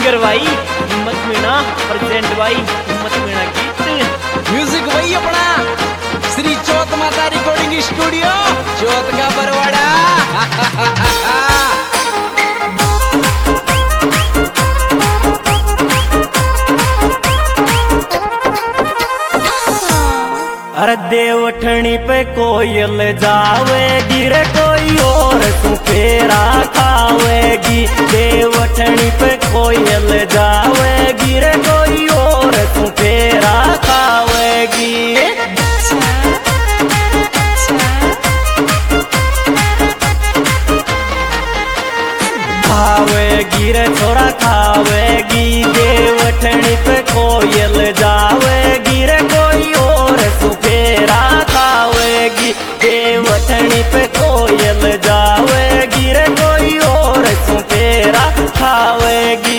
Singer भाई हिम्मत Meena present भाई हिम्मत मीणा गीत म्यूजिक वही अपना श्री चौथ माता रिकॉर्डिंग स्टूडियो चौथ का बरवाड़ा। अरे देवठनी पे कोयल जावेगी रे कोई और तू फेरा खावेगी। देवठनी पे कोयल जावेगी रे कोई और तू फेरा खावेगी। खावेगी रे छोरा खावेगी। देवठनी पे कोयल जावेगी रे कोई और तू फेरा खावेगी। देवठनी पे कोयल जावेगी रे कोई और तू फेरा खावेगी।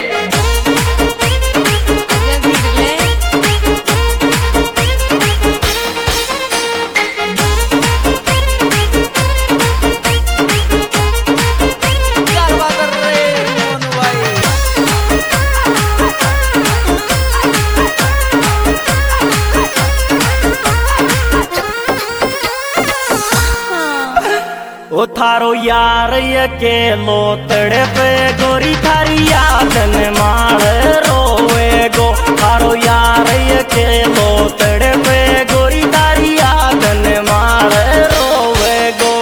ओ थारो यार अकेलो तड़पे गोरी थारी यादन मार रोवे गो। थारो यार अकेलो तड़पे गोरी थारी यादन मार रोवे गो।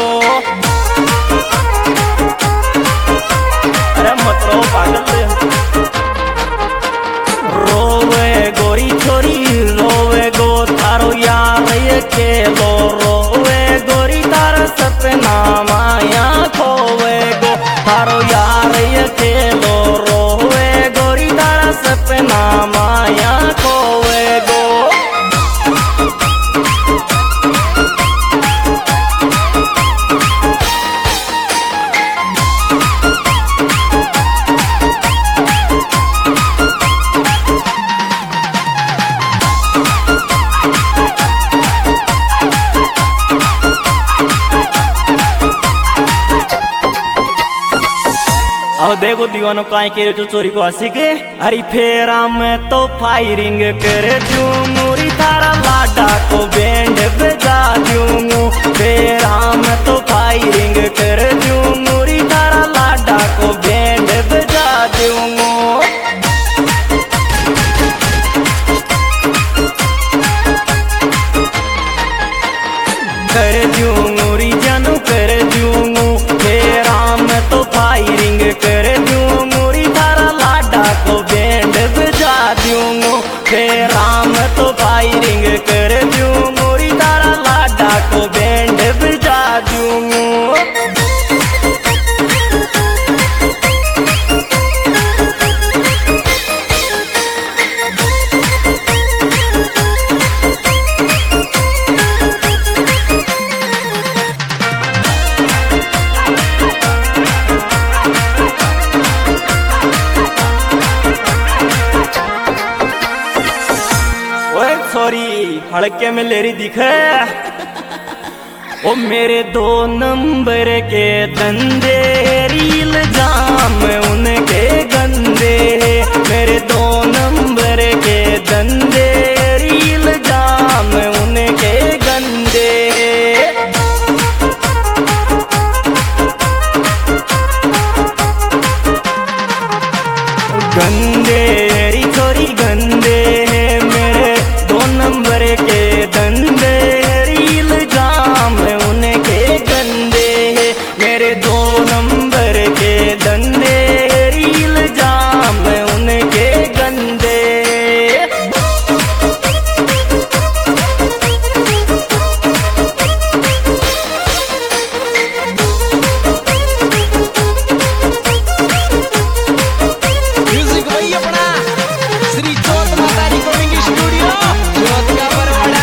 अरे मत रो पागल रोवे गोरी छोरी रोवे गो। थारो यार अकेलो रोवे गोरी तारा सपना माया खोवे गो। थारो यार अकेलो रोवे गोरी तारा सपना माया खोवे गो। अब देखो दीवानो काय के जो चोरी को हंसी के। हरी फेरा में तो फायरिंग करे दूं मुरी थारा लाडा को बैंड बजा दूं। फेरा में तो फायरिंग करे दूं मुरी थारा लाडा को बैंड बजा दूं। कर दूं मुरी जानू कर दूं। फेरा में तो फायरिंग कर दूं मुरी थारा लाडा को बैंड बजा दूं। फेरा में तो फायरिंग कर दूं मुरी थारा लाडा को बैंड बजा दूं। सॉरी हड़के में लेरी दिखे। ओ मेरे 2 नंबर के धंधे रील जाम उनके गंदे। मेरे 2 नंबर के धंधे रील जाम उनके गंदे। गंदे री छोरी गंदे मेरे 2 नंबर के धंधे रील जाम उनके गंदे। मेरे 2 नंबर के धंधे रील जाम उनके गंदे। म्यूजिक वही अपना श्री चौथ माता रिकॉर्डिंग स्टूडियो चौथ का बरवाड़ा।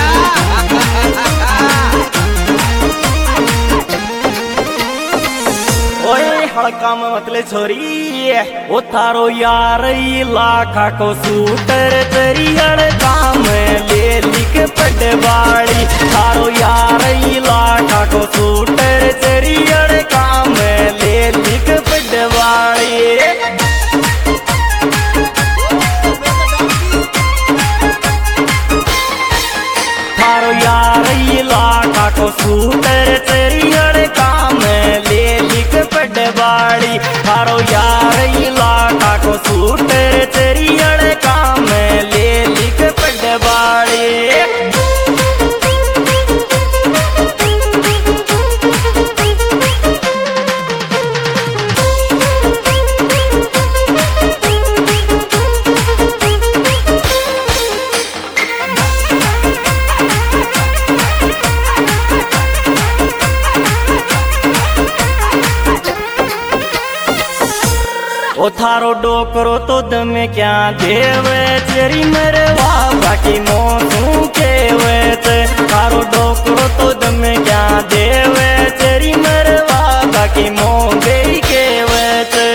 ओए हड़का में मतले छोरी ओ थारो यार इलाका को सूटर तेरी हड़का में ले लिख पटवाड़ी। थारो यार इलाका को सूटर तेरी हड़का में ले लिख पटवाड़ी। रही लाटा को सूट रे तेरी अड़ काम ले लिख पड़ बाड़े। ओ थारो डोकरो तो दम क्या देवे तेरी मेरे बाबा की मोसू केवे ते। थारो डोकरो तो दम क्या देवे तेरी मेरे बाबा की मोगे केवे ते।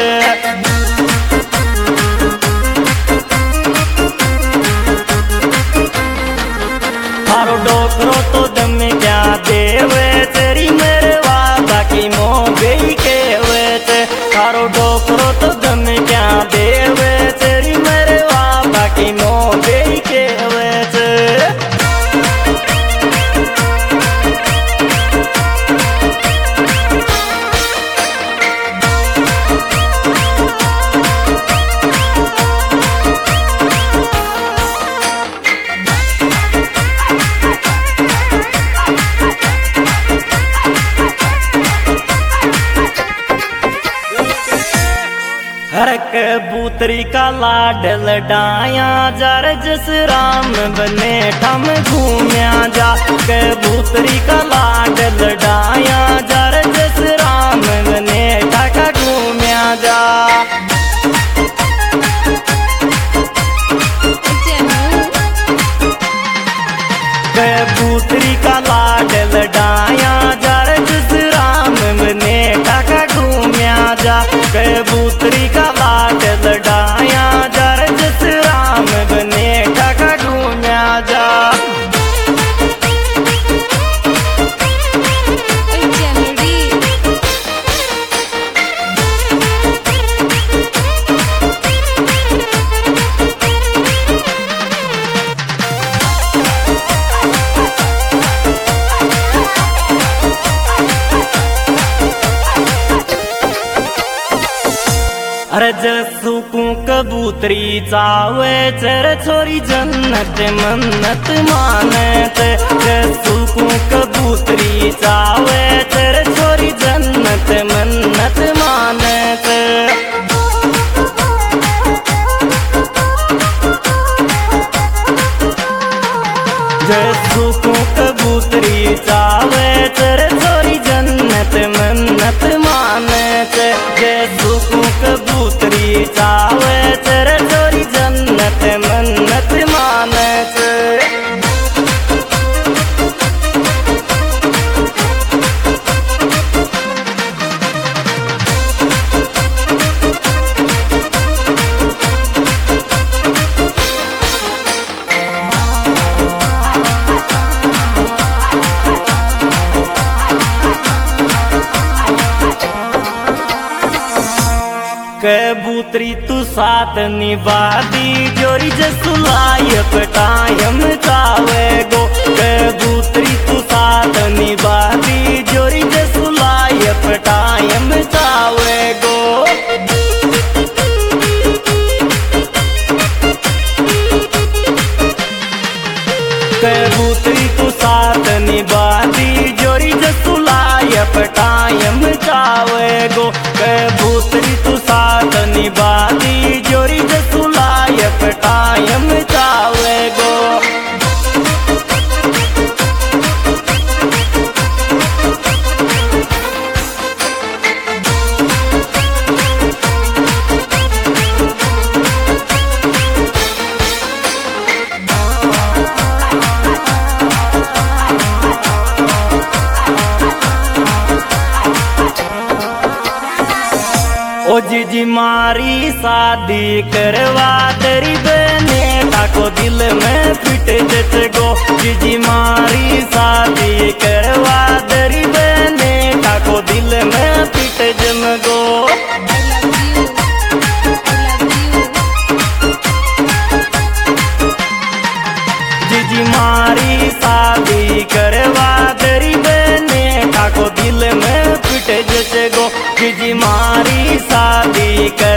थारो डोकरो तो दम क्या देवे तेरी मेरे बाबा की मोगे केवे ते। थारो डोकरो तो दम क्या देवे तेरी मेरे बाबा की मोगे केवे ते। हर कबूतरी का लाडल डाया जार जस राम बने ठम घूमया जा। कबूतरी का लाडल डाया जार जस राम बने ठका घूमया जा। कबूतरी का लाडल डाया जार जस राम बने ठका घूमया जा। कबूतरी का लाडल डाया जार जस राम बने ठका घूमया जा। अरे जसू को कबूतरी चावे चर छोरी जन्नत मन्नत मानत। जसू को कबूतरी चावे चर छोरी जन्नत मन्नत मानत। जसू को कबूतरी चावे चर छोरी जन्नत मन्नत मानत। जसू को कबूतरी चावे चर छोरी जन्नत मन्नत मानत। कबूतरी तू साथ निभा दी जोरी जसुलाई पटायम चावे गो। कबूतरी तू साथ निभा दी जोरी जसुलाई पटायम चावे गो। कबूतरी तू साथ निभा दी जोरी जसुलाई पटायम चावे गो। कबूतरी तू साथ निभा दी जोरी जसुलाई पटायम चावे गो। ओ जीजी मारी शादी करवा तेरी बहने ठाको दिल में फिट जच गो। जीजी मारी शादी करवा तेरी बहने ठाको दिल में फिट जम गो। जीजी मारी शादी करवा तेरी बहने ठाको दिल में फिट जच गो। जीजी मारी शादी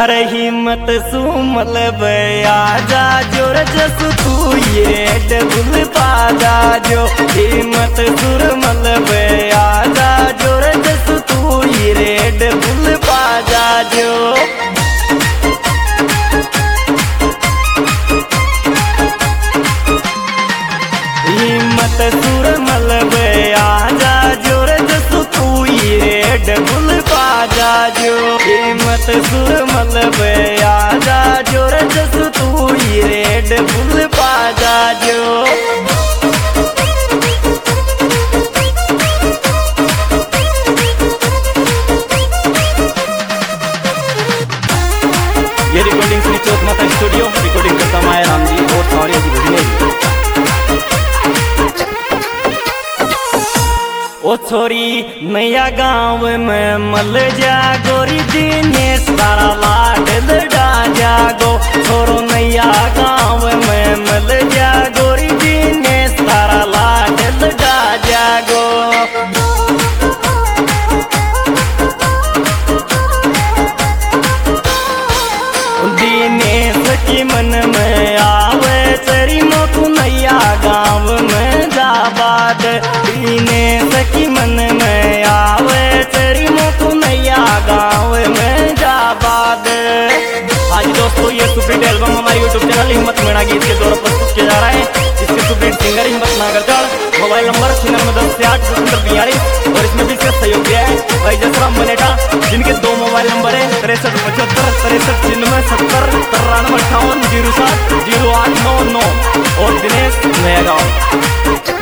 अरे हिम्मत सुमल आजा जोर जसु तू ये डबुल पाजा जो हिम्मत सुरमल आजा जोर जसु तू ये रेड बुल पाजा जो हिम्मत सुरमल आजा जोर जसु तू ये रेड बुल पाजा जो हिम्मत सुरमल आजा जोर जसु तू ये रेड बुल पाजा जो ये रिकॉर्डिंग श्री चौथ माता स्टूडियो रिकॉर्डिंग करता माया राम जी और सौर्य जी भजने ओ छोरी नया गांव में मल जा गोरी दिनेश तारा लाड लड़ा जागो छोरो नया गांव में मल जा गोरी दिनेश तारा लाड लड़ा जागो दिनेश की मन में आवे तेरी मोकू नैया गांव में जाबाद दिनेश की मन में आवे तेरी मोकू नैया गांव में जाबाद। आज दोस्तों ये सुपरहिट एल्बम हमारे यूट्यूब चैनल हिम्मत मीणा गीत के द्वारा प्रस्तुत किया जा रहा है जिसके सुपरहिट सिंगर हिम्मत नागरगढ़ मोबाइल नंबर 9610 और इसमें भी इसका सहयोग दिया है भाई जसराम बनेटा जिनके 2 मोबाइल नंबर है 6375 63 70 93 58 07 0899 और दिनेश नया गाँव।